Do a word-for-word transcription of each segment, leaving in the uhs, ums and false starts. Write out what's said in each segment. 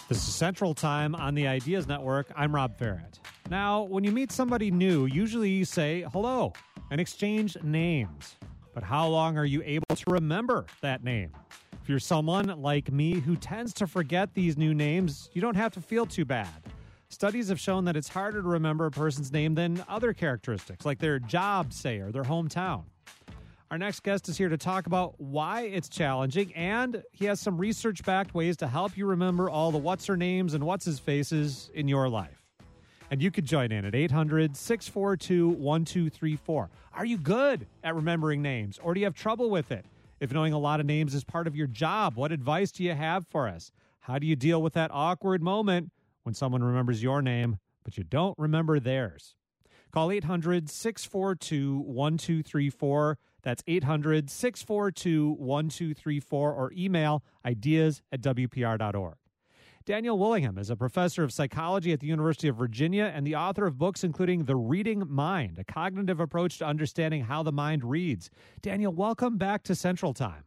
This is Central Time on the Ideas Network. I'm Rob Farrett. Now, when you meet somebody new, usually you say hello and exchange names. But how long are you able to remember that name? If you're someone like me who tends to forget these new names, you don't have to feel too bad. Studies have shown that it's harder to remember a person's name than other characteristics, like their job, say, or their hometown. Our next guest is here to talk about why it's challenging, and he has some research-backed ways to help you remember all the what's-her-names and what's-his-faces in your life. And you could join in at eight hundred, six four two, one two three four. Are you good at remembering names, or do you have trouble with it? If knowing a lot of names is part of your job, what advice do you have for us? How do you deal with that awkward moment when someone remembers your name, but you don't remember theirs? Call eight hundred, six four two, one two three four. That's eight hundred, six four two, one two three four, or email ideas at w p r dot org. Daniel Willingham is a professor of psychology at the University of Virginia and the author of books including The Reading Mind, a cognitive approach to understanding how the mind reads. Daniel, welcome back to Central Time.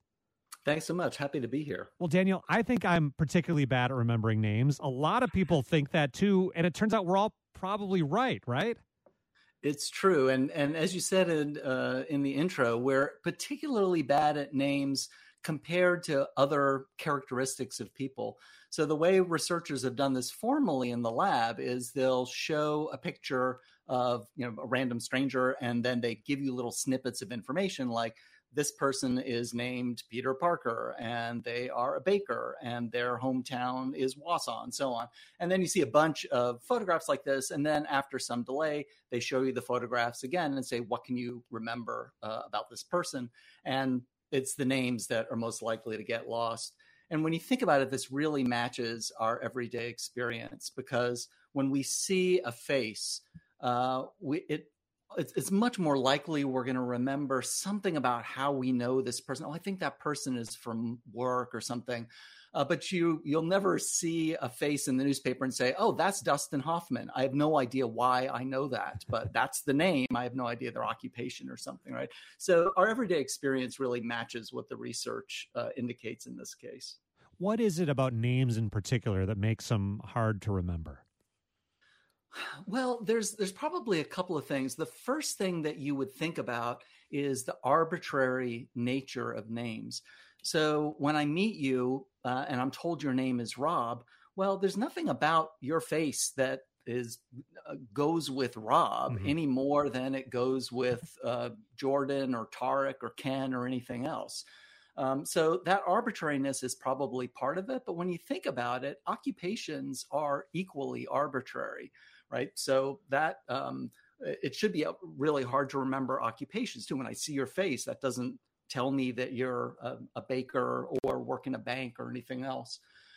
Thanks so much. Happy to be here. Well, Daniel, I think I'm particularly bad at remembering names. A lot of people think that too, and it turns out we're all probably right, right? It's true. And and as you said in, uh, in the intro, we're particularly bad at names compared to other characteristics of people. So the way researchers have done this formally in the lab is they'll show a picture of, you know, a random stranger, and then they give you little snippets of information like, this person is named Peter Parker, and they are a baker, and their hometown is Wausau, and so on. And then you see a bunch of photographs like this, and then after some delay, they show you the photographs again and say, what can you remember uh, about this person? And it's the names that are most likely to get lost. And when you think about it, this really matches our everyday experience, because when we see a face, uh, we, it It's, it's much more likely we're going to remember something about how we know this person. Oh, I think that person is from work or something. Uh, but you, you'll never see a face in the newspaper and say, oh, that's Dustin Hoffman. I have no idea why I know that, but that's the name. I have no idea their occupation or something, right? So our everyday experience really matches what the research uh, indicates in this case. What is it about names in particular that makes them hard to remember? Well, there's there's probably a couple of things. The first thing that you would think about is the arbitrary nature of names. So when I meet you uh, and I'm told your name is Rob, well, there's nothing about your face that is uh, goes with Rob mm-hmm. any more than it goes with uh, Jordan or Tarek or Ken or anything else. Um, so that arbitrariness is probably part of it. But when you think about it, occupations are equally arbitrary, right? So that um, it should be really hard to remember occupations too. When I see your face, that doesn't tell me that you're a, a baker or work in a bank or anything else.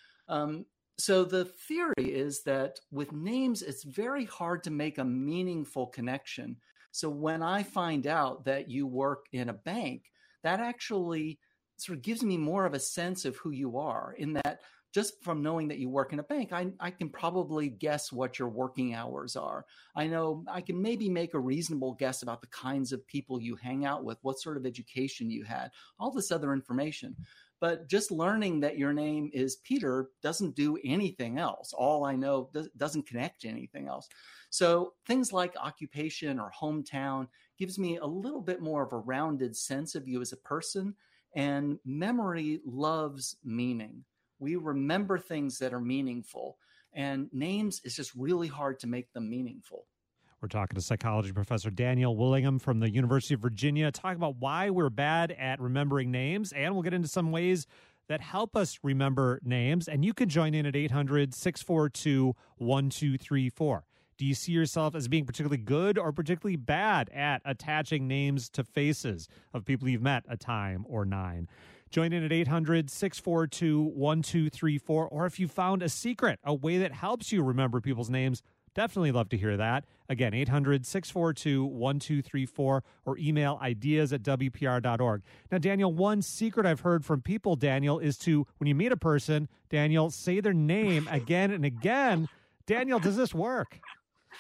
Um, so the theory is that with names, it's very hard to make a meaningful connection. So when I find out that you work in a bank, that actually sort of gives me more of a sense of who you are, in that just from knowing that you work in a bank, I, I can probably guess what your working hours are. I know I can maybe make a reasonable guess about the kinds of people you hang out with, what sort of education you had, all this other information. But just learning that your name is Peter doesn't do anything else. All I know does, doesn't connect to anything else. So things like occupation or hometown gives me a little bit more of a rounded sense of you as a person. And memory loves meaning. We remember things that are meaningful, and names is just really hard to make them meaningful. We're talking to psychology professor Daniel Willingham from the University of Virginia, talking about why we're bad at remembering names, and we'll get into some ways that help us remember names. And you can join in at eight hundred, six four two, one two three four. Do you see yourself as being particularly good or particularly bad at attaching names to faces of people you've met a time or nine? Join in at eight hundred, six four two, one two three four. Or if you found a secret, a way that helps you remember people's names, definitely love to hear that. Again, eight hundred, six four two, one two three four, or email ideas at w p r dot org. Now, Daniel, one secret I've heard from people, Daniel, is to, when you meet a person, Daniel, say their name again and again. Daniel, does this work?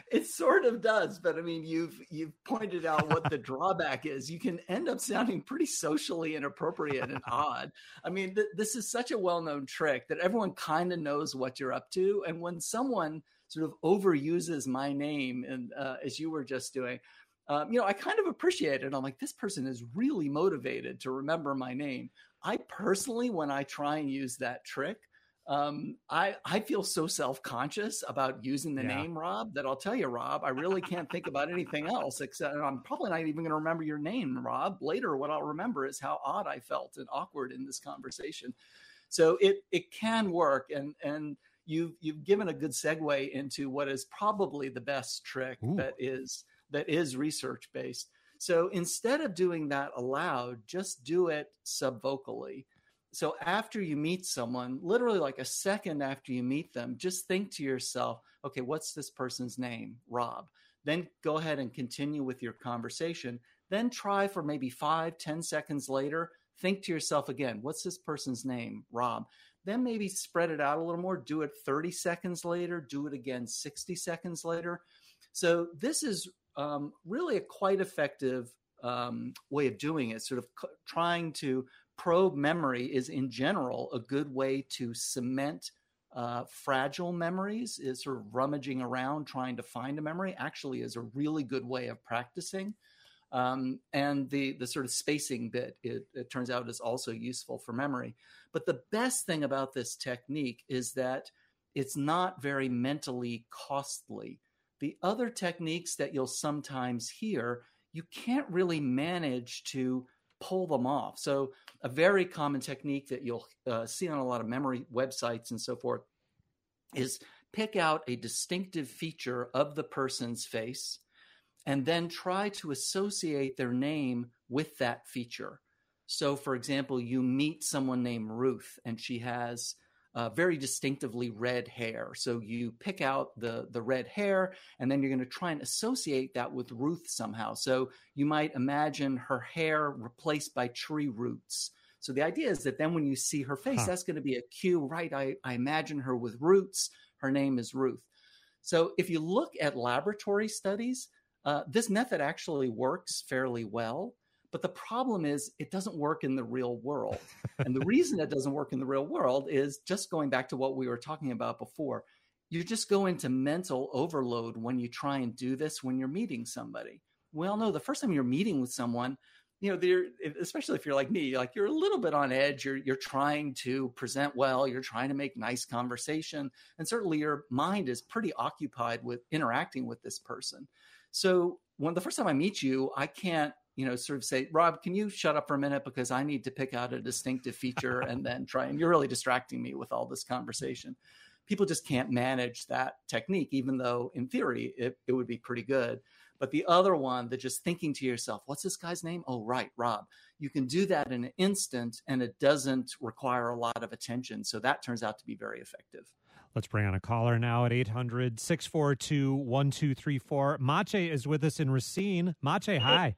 It sort of does, but I mean, you've you've pointed out what the drawback is. You can end up sounding pretty socially inappropriate and odd. I mean, th- this is such a well-known trick that everyone kind of knows what you're up to. And when someone sort of overuses my name, and uh, as you were just doing, um, you know, I kind of appreciate it. I'm like, this person is really motivated to remember my name. I personally, when I try and use that trick, Um, I, I feel so self-conscious about using the yeah. name Rob that I'll tell you, Rob, I really can't think about anything else except, and I'm probably not even going to remember your name, Rob. Later, what I'll remember is how odd I felt and awkward in this conversation. So it, it can work. And, and you've, you've given a good segue into what is probably the best trick Ooh. that is, that is research-based. So instead of doing that aloud, just do it subvocally. So after you meet someone, literally like a second after you meet them, just think to yourself, okay, what's this person's name? Rob. Then go ahead and continue with your conversation. Then try for maybe five, ten seconds later, think to yourself again, what's this person's name? Rob. Then maybe spread it out a little more. Do it thirty seconds later. Do it again sixty seconds later. So this is um, really a quite effective um, way of doing it, sort of c- trying to probe memory is in general a good way to cement uh, fragile memories. Is sort of rummaging around trying to find a memory actually is a really good way of practicing. Um, and the, the sort of spacing bit, it, it turns out is also useful for memory. But the best thing about this technique is that it's not very mentally costly. The other techniques that you'll sometimes hear, you can't really manage to pull them off. So a very common technique that you'll uh, see on a lot of memory websites and so forth is pick out a distinctive feature of the person's face and then try to associate their name with that feature. So for example, you meet someone named Ruth and she has Uh, very distinctively red hair. So you pick out the, the red hair, and then you're going to try and associate that with Ruth somehow. So you might imagine her hair replaced by tree roots. So the idea is that then when you see her face, huh. that's going to be a cue, right? I, I imagine her with roots. Her name is Ruth. So if you look at laboratory studies, uh, this method actually works fairly well. But the problem is it doesn't work in the real world. And the reason it doesn't work in the real world is just going back to what we were talking about before. You just go into mental overload when you try and do this when you're meeting somebody. We all know the first time you're meeting with someone, you know, they're, especially if you're like me, like you're a little bit on edge. You're, you're trying to present well. You're trying to make nice conversation. And certainly your mind is pretty occupied with interacting with this person. So when the first time I meet you, I can't, you know, sort of say, Rob, can you shut up for a minute because I need to pick out a distinctive feature and then try, and you're really distracting me with all this conversation. People just can't manage that technique, even though in theory it, it would be pretty good. But the other one, that just thinking to yourself, what's this guy's name? Oh, right, Rob. You can do that in an instant and it doesn't require a lot of attention. So that turns out to be very effective. Let's bring on a caller now at eight hundred, six four two, one two three four. Mache is with us in Racine. Mache, hi.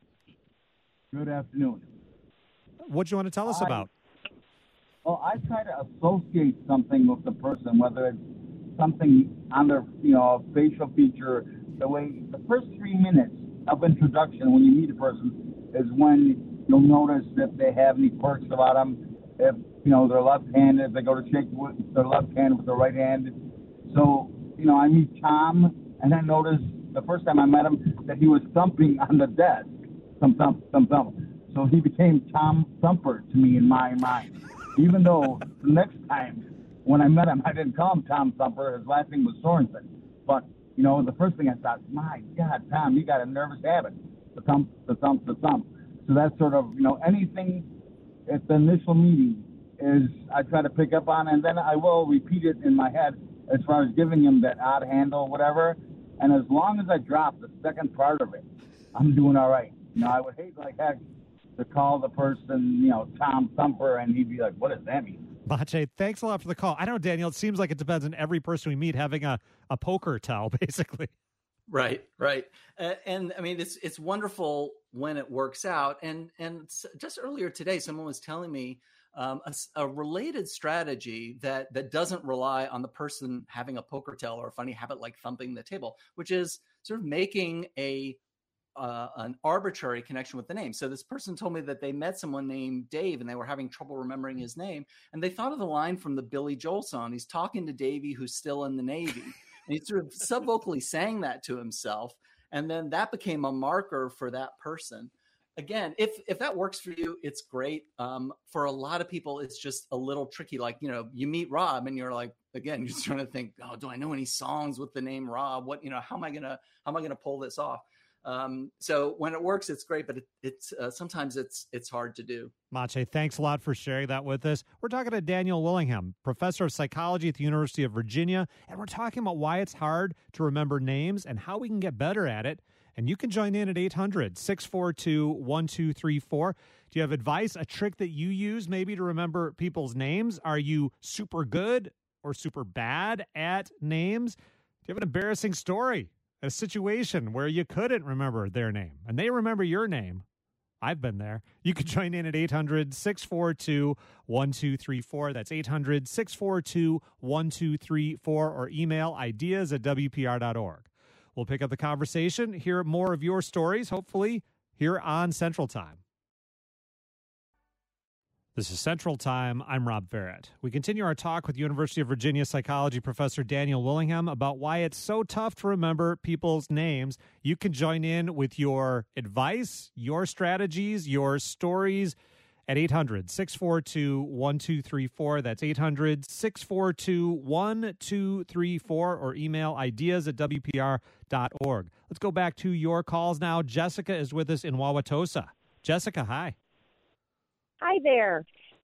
Good afternoon. What do you want to tell us I, about? Well, I try to associate something with the person, whether it's something on their, you know, facial feature. The way the first three minutes of introduction when you meet a person is when you'll notice if they have any quirks about them. If, you know, they're left-handed, if they go to shake with their left hand with their right hand. So, you know, I meet Tom, and I noticed the first time I met him that he was thumping on the desk. Thump, thump, thump, thump. So he became Tom Thumper to me in my mind. Even though the next time when I met him, I didn't call him Tom Thumper. His last name was Sorensen. But, you know, the first thing I thought, my God, Tom, you got a nervous habit. The thump, the thump, the thump. So that's sort of, you know, anything at the initial meeting is I try to pick up on, and then I will repeat it in my head as far as giving him that odd handle, whatever. And as long as I drop the second part of it, I'm doing all right. You know, I would hate like heck to call the person, you know, Tom Thumper, and he'd be like, what does that mean? Mache, thanks a lot for the call. I don't know, Daniel, it seems like it depends on every person we meet having a, a poker tell, basically. Right, right. Uh, and I mean, it's it's wonderful when it works out. And and just earlier today, someone was telling me um, a, a related strategy that that doesn't rely on the person having a poker tell or a funny habit like thumping the table, which is sort of making a uh, an arbitrary connection with the name. So this person told me that they met someone named Dave and they were having trouble remembering his name. And they thought of the line from the Billy Joel song. He's talking to Davey, who's still in the Navy. And he sort of subvocally sang that to himself. And then that became a marker for that person. Again, if if that works for you, it's great. Um, for a lot of people, it's just a little tricky. Like, you know, you meet Rob and you're like, again, you're just trying to think, oh, do I know any songs with the name Rob? What, you know, how am I gonna how am I gonna pull this off? Um, so when it works, it's great, but it, it's uh, sometimes it's it's hard to do. Mache, thanks a lot for sharing that with us. We're talking to Daniel Willingham, professor of psychology at the University of Virginia, and we're talking about why it's hard to remember names and how we can get better at it. And you can join in at eight hundred, six four two, one two three four. Do you have advice, a trick that you use maybe to remember people's names? Are you super good or super bad at names? Do you have an embarrassing story? A situation where you couldn't remember their name and they remember your name? I've been there. You can join in at eight hundred, six four two, one two three four. That's eight hundred, six four two, one two three four, or email ideas at w p r dot org. We'll pick up the conversation, hear more of your stories, hopefully here on Central Time. This is Central Time. I'm Rob Barrett. We continue our talk with University of Virginia psychology professor Daniel Willingham about why it's so tough to remember people's names. You can join in with your advice, your strategies, your stories at eight hundred, six four two, one two three four. That's eight hundred, six four two, one two three four, or email ideas at w p r dot org. Let's go back to your calls now. Jessica is with us in Wauwatosa. Jessica, hi. Hi there.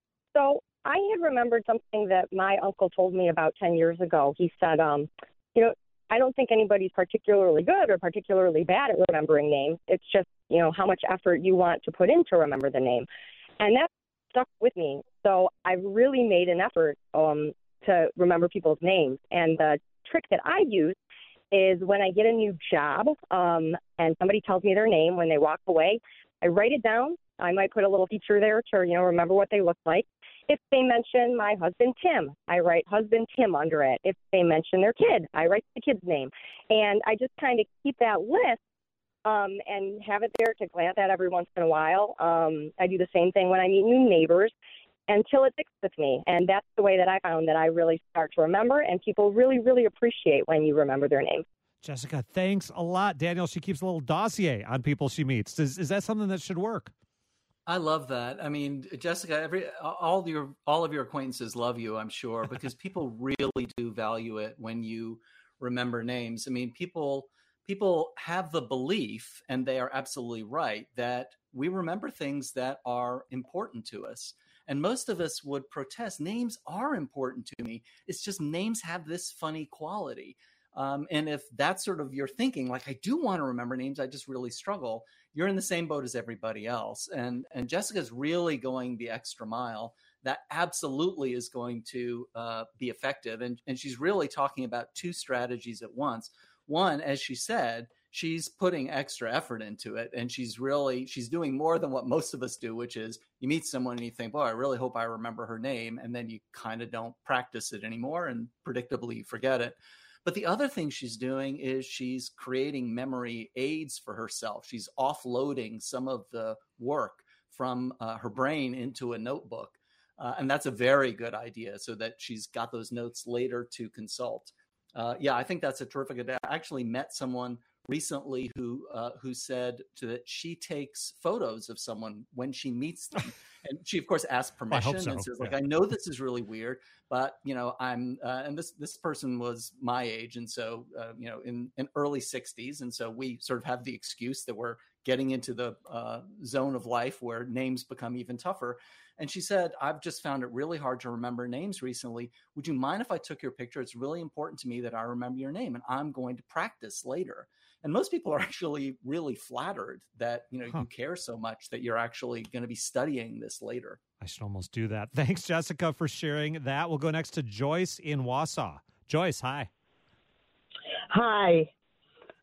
So I had remembered something that my uncle told me about ten years ago. He said, um, you know, I don't think anybody's particularly good or particularly bad at remembering names. It's just, you know, how much effort you want to put in to remember the name. And that stuck with me. So I've really made an effort um, to remember people's names. And the trick that I use is when I get a new job um, and somebody tells me their name when they walk away, I write it down. I might put a little feature there to, you know, remember what they look like. If they mention my husband, Tim, I write husband Tim under it. If they mention their kid, I write the kid's name. And I just kind of keep that list um, and have it there to glance at every once in a while. Um, I do the same thing when I meet new neighbors until it sticks with me. And that's the way that I found that I really start to remember, and people really, really appreciate when you remember their name. Jessica, thanks a lot. Daniel, she keeps a little dossier on people she meets. Is, is that something that should work? I love that. I mean, Jessica, every all your all of your acquaintances love you, I'm sure, because people really do value it when you remember names. I mean, people people have the belief, and they are absolutely right, that we remember things that are important to us. And most of us would protest. Names are important to me. It's just names have this funny quality. Um, and if that's sort of your thinking, like, I do want to remember names, I just really struggle, you're in the same boat as everybody else. And and Jessica's really going the extra mile. That absolutely is going to uh, be effective. And, and she's really talking about two strategies at once. One, as she said, she's putting extra effort into it. And she's really, she's doing more than what most of us do, which is you meet someone and you think, boy, I really hope I remember her name. And then you kind of don't practice it anymore and predictably you forget it. But the other thing she's doing is she's creating memory aids for herself. She's offloading some of the work from uh, her brain into a notebook. Uh, and that's a very good idea, so that she's got those notes later to consult. Uh, yeah, I think that's a terrific idea. I actually met someone recently who uh, who said to, that she takes photos of someone when she meets them. And she, of course, asked permission so. and says, like, yeah. I know this is really weird, but, you know, I'm, uh, and this, this person was my age. And so, uh, you know, in, in early sixties. And so we sort of have the excuse that we're getting into the uh, zone of life where names become even tougher. And she said, I've just found it really hard to remember names recently. Would you mind if I took your picture? It's really important to me that I remember your name, and I'm going to practice later. And most people are actually really flattered that, you know, huh. you care so much that you're actually going to be studying this later. I should almost do that. Thanks, Jessica, for sharing that. We'll go next to Joyce in Wausau. Joyce, hi. Hi.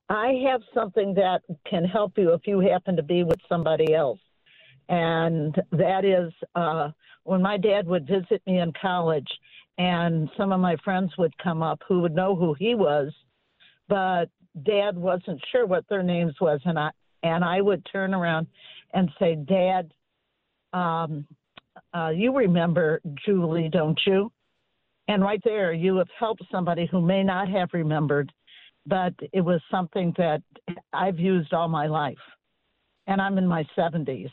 I have something that can help you if you happen to be with somebody else. And that is uh, when my dad would visit me in college and some of my friends would come up who would know who he was, but Dad wasn't sure what their names was. And I, and I would turn around and say, Dad, um, uh, you remember Julie, don't you? And right there, you have helped somebody who may not have remembered, but it was something that I've used all my life. And I'm in my seventies.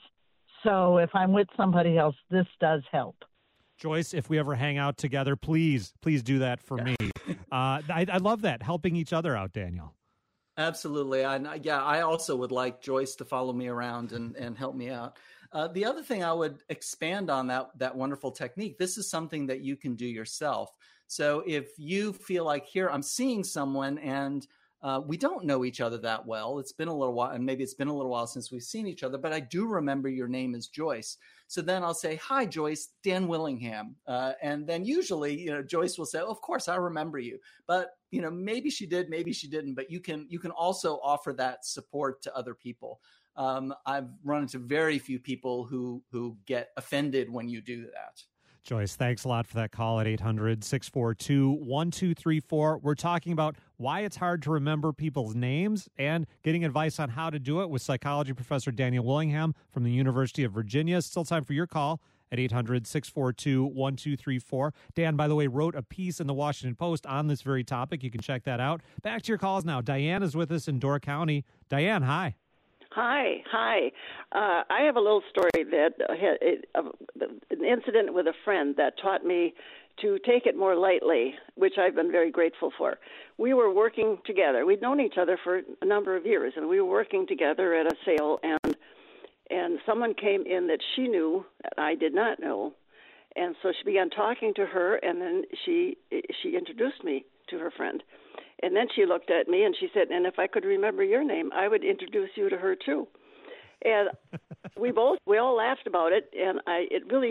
So if I'm with somebody else, this does help. Joyce, if we ever hang out together, please, please do that for me. Uh, I, I love that, helping each other out, Daniel. Absolutely. And yeah, I also would like Joyce to follow me around and, and help me out. Uh, the other thing I would expand on that, that wonderful technique, this is something that you can do yourself. So if you feel like, here, I'm seeing someone and uh, we don't know each other that well. It's been a little while, and maybe it's been a little while since we've seen each other, but I do remember your name is Joyce. So then I'll say, hi, Joyce, Dan Willingham. Uh, and then usually, you know, Joyce will say, oh, of course, I remember you. But, you know, maybe she did, maybe she didn't, but you can, you can also offer that support to other people. Um, I've run into very few people who, who get offended when you do that. Joyce, thanks a lot for that call at eight hundred, six four two, one two three four. We're talking about why it's hard to remember people's names and getting advice on how to do it with psychology professor Daniel Willingham from the University of Virginia. Still time for your call at eight hundred, six four two, one two three four. Dan, by the way, wrote a piece in the Washington Post on this very topic. You can check that out. Back to your calls now. Diane is with us in Door County. Diane, hi. Hi, hi. Uh, I have a little story that uh, had it, uh, an incident with a friend that taught me to take it more lightly, which I've been very grateful for. We were working together. We'd known each other for a number of years, and we were working together at a sale, and and someone came in that she knew that I did not know, and so she began talking to her, and then she she introduced me to her friend. And then she looked at me and she said, and if I could remember your name, I would introduce you to her too. And we both, we all laughed about it. And I, it really,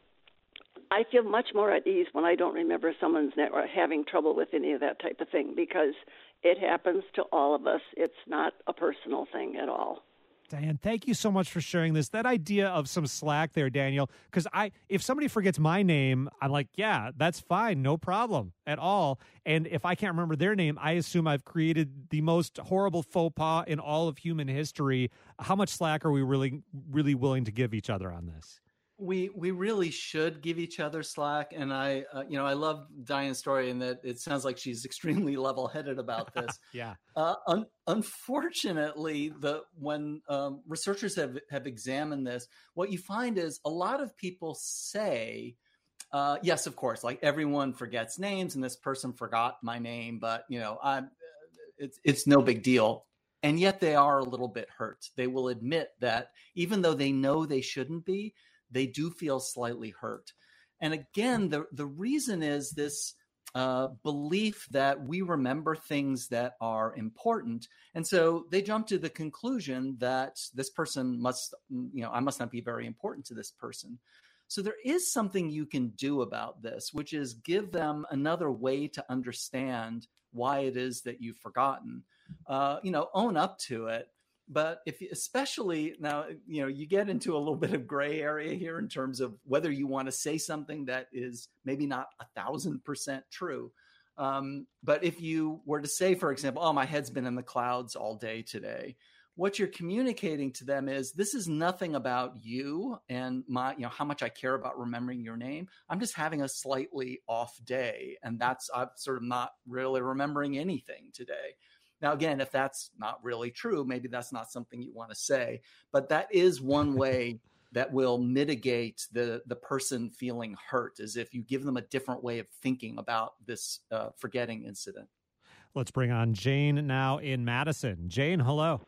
I feel much more at ease when I don't remember someone's name or having trouble with any of that type of thing, because it happens to all of us. It's not a personal thing at all. Diane, thank you so much for sharing this. That idea of some slack there, Daniel, because I, if somebody forgets my name, I'm like, yeah, that's fine, no problem at all. And if I can't remember their name, I assume I've created the most horrible faux pas in all of human history. How much slack are we really, really willing to give each other on this? We we really should give each other slack, and I uh, you know I love Diane's story in that it sounds like she's extremely level-headed about this. yeah. Uh, un- unfortunately, the when um, researchers have have examined this, what you find is a lot of people say, uh, yes, of course, like everyone forgets names, and this person forgot my name, but you know I'm it's it's no big deal. And yet they are a little bit hurt. They will admit that even though they know they shouldn't be, they do feel slightly hurt. And again, the, the reason is this uh, belief that we remember things that are important. And so they jump to the conclusion that this person must, you know, I must not be very important to this person. So there is something you can do about this, which is give them another way to understand why it is that you've forgotten. Uh, you know, own up to it. But if, especially now, you know, you get into a little bit of gray area here in terms of whether you want to say something that is maybe not a thousand percent true. Um, but if you were to say, for example, oh, my head's been in the clouds all day today, what you're communicating to them is this is nothing about you and my, you know, how much I care about remembering your name. I'm just having a slightly off day. And that's, I'm sort of not really remembering anything today. Now, again, if that's not really true, maybe that's not something you want to say, but that is one way that will mitigate the, the person feeling hurt, is if you give them a different way of thinking about this uh, forgetting incident. Let's bring on Jane now in Madison. Jane, hello.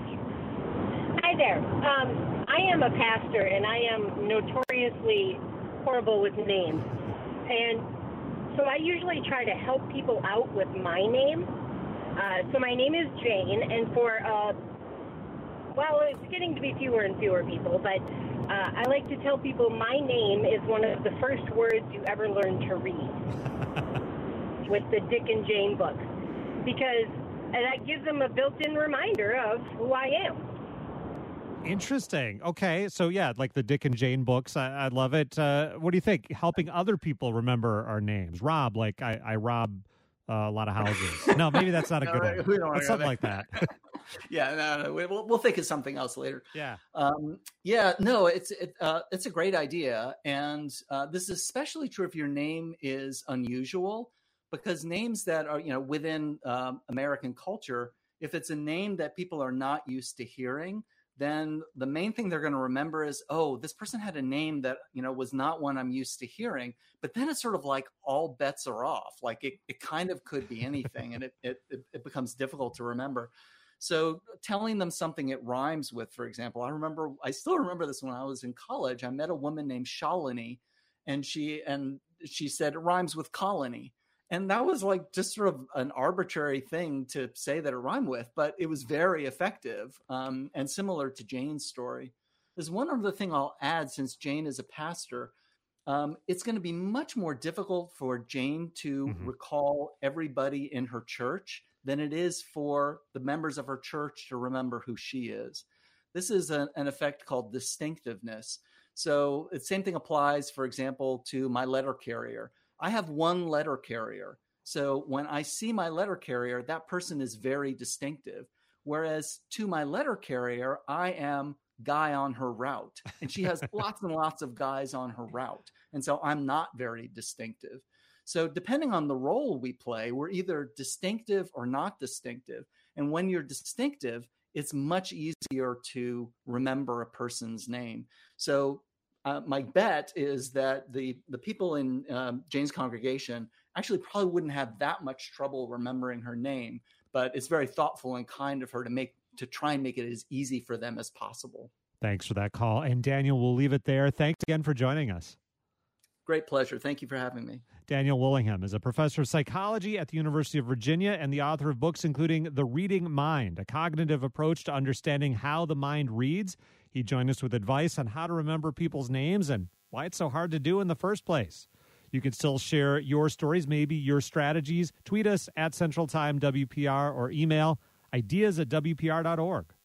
Hi there. Um, I am a pastor, and I am notoriously horrible with names. And so I usually try to help people out with my name. Uh, so my name is Jane, and for, uh, well, it's getting to be fewer and fewer people, but uh, I like to tell people my name is one of the first words you ever learn to read with the Dick and Jane books. Because and that gives them a built-in reminder of who I am. Interesting. Okay. So, yeah, like the Dick and Jane books. I, I love it. Uh, what do you think? Helping other people remember our names. Rob, like I, I rob uh, a lot of houses. No, maybe that's not a No, good right, one. we don't wanna But go something there. like that. Yeah, no, no, we'll, we'll think of something else later. Yeah. Um, yeah, no, it's it, uh, it's a great idea, and uh, this is especially true if your name is unusual, because names that are you know within um, American culture, if it's a name that people are not used to hearing, then the main thing they're going to remember is, oh, this person had a name that you know was not one I'm used to hearing. But then it's sort of like all bets are off. Like it, it kind of could be anything, and it, it it becomes difficult to remember. So telling them something it rhymes with, for example, I remember, I still remember this when I was in college. I met a woman named Shalini, and she and she said it rhymes with colony. And that was like just sort of an arbitrary thing to say that it rhymed with, but it was very effective um, and similar to Jane's story. There's one other thing I'll add, since Jane is a pastor. Um, it's going to be much more difficult for Jane to Mhm. recall everybody in her church than it is for the members of her church to remember who she is. This is a, an effect called distinctiveness. So the same thing applies, for example, to my letter carrier. I have one letter carrier. So when I see my letter carrier, that person is very distinctive. Whereas to my letter carrier, I am guy on her route. And she has lots and lots of guys on her route. And so I'm not very distinctive. So depending on the role we play, we're either distinctive or not distinctive. And when you're distinctive, it's much easier to remember a person's name. So uh, my bet is that the, the people in um, Jane's congregation actually probably wouldn't have that much trouble remembering her name, but it's very thoughtful and kind of her to make to try and make it as easy for them as possible. Thanks for that call. And Daniel, we'll leave it there. Thanks again for joining us. Great pleasure. Thank you for having me. Daniel Willingham is a professor of psychology at the University of Virginia and the author of books including The Reading Mind, a cognitive approach to understanding how the mind reads. He joined us with advice on how to remember people's names and why it's so hard to do in the first place. You can still share your stories, maybe your strategies. Tweet us at Central Time W P R or email ideas at W P R dot org.